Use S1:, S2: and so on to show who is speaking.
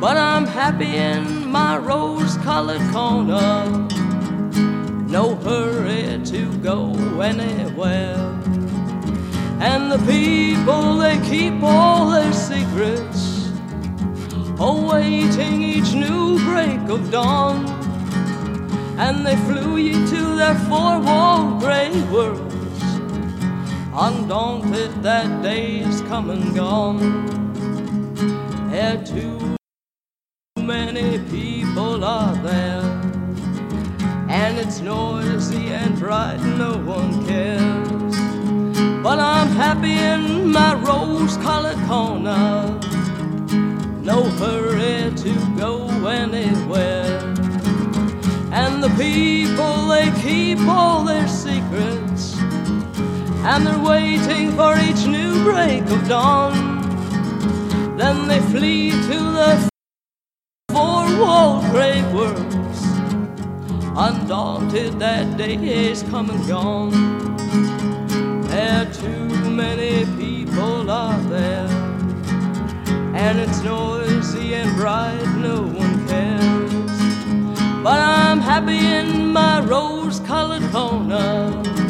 S1: but I'm happy in my rose-colored corner. No hurry to go anywhere. And the people, they keep all their secrets, awaiting each new break of dawn. And they flew you to their four-walled gray worlds, undaunted that day's come and gone. There too many people are there, and it's noisy and bright, no one cares. But I'm happy in my rose-colored corner, no hurry to go anywhere. And the people, they keep all their secrets, and they're waiting for each new break of dawn. Then they flee to the four-walled gray worlds, undaunted that day is come and gone. There too many people are there, and it's noisy and bright, no one cares. But I'm happy in my rose-colored corner,